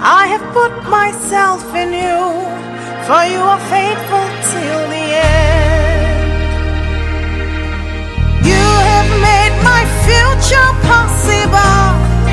I have put myself in you, for you are faithful till the end. You have made my future possible,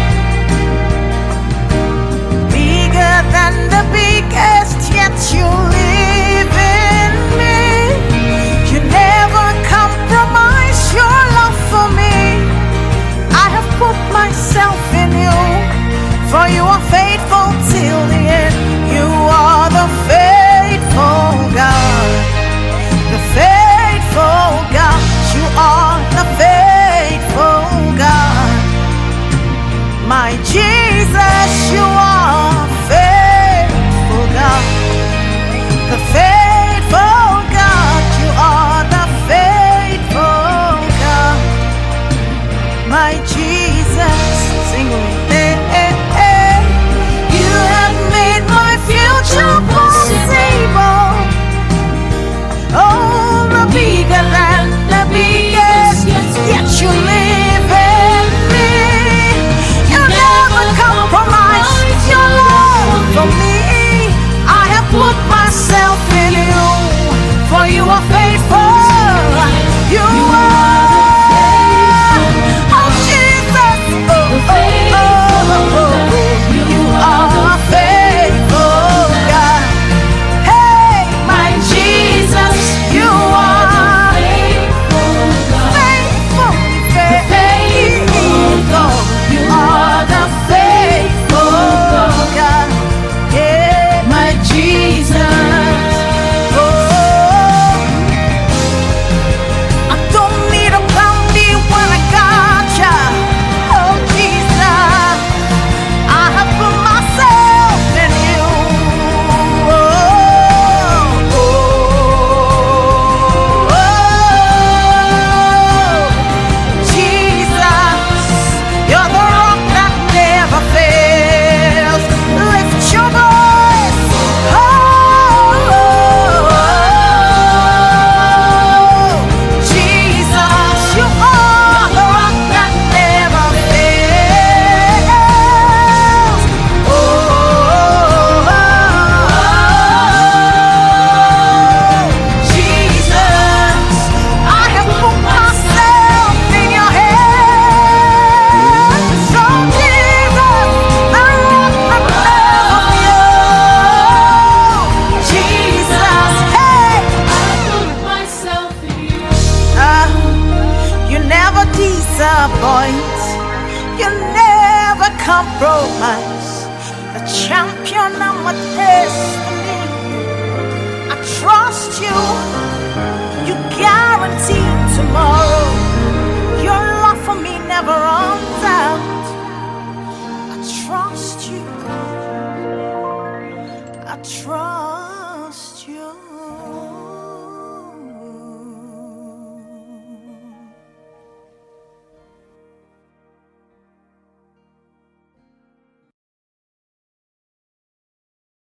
bigger than the biggest, yet you live in me. You never compromise your love for me. I have put myself in you, for you are faithful till the end. You are the faithful God, the faithful God. You are the faithful God. My Jesus, you are faithful God, the faithful God. You are the faithful God. My Jesus, sing with me. You have made my future possible. Oh, the bigger than the biggest, yet you live in me. You never compromise your love for me. I have put myself in you, for you are faithful. You are, oh Jesus, oh, oh, oh, oh. You are faithful God. Hey, my Jesus, you are faithful God. You are the faithful God. Yeah, my Jesus. Oh, I don't need a plan B when I got ya. Oh Jesus, I have put myself in you. Oh, oh, oh. Jesus, you're the rock that never fails. Lift your voice. Oh, Jesus, you are the rock that never fails. Jesus, I have put myself in your hands. So Jesus, the rock that never fails. Jesus, hey, you never disappoint, you never compromise. The champion of my destiny, I trust you. You guarantee tomorrow. Your love for me never runs